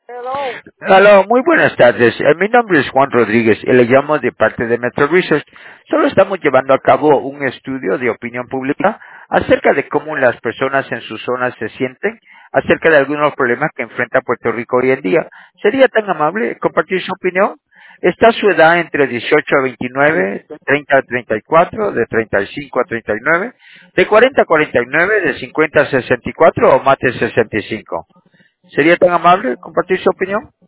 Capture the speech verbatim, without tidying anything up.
Hello. Aló, muy buenas tardes. Eh, Mi nombre es Juan Rodríguez y le llamo de parte de Metro Research. Solo estamos llevando a cabo un estudio de opinión pública acerca de cómo las personas en sus zonas se sienten acerca de algunos problemas que enfrenta Puerto Rico hoy en día. ¿Sería tan amable compartir su opinión? ¿Está su edad entre dieciocho a veintinueve, treinta a treinta y cuatro, de treinta y cinco a treinta y nueve, de cuarenta a cuarenta y nueve, de cincuenta a sesenta y cuatro o más de sesenta y cinco? ¿Sería tan amable compartir su opinión?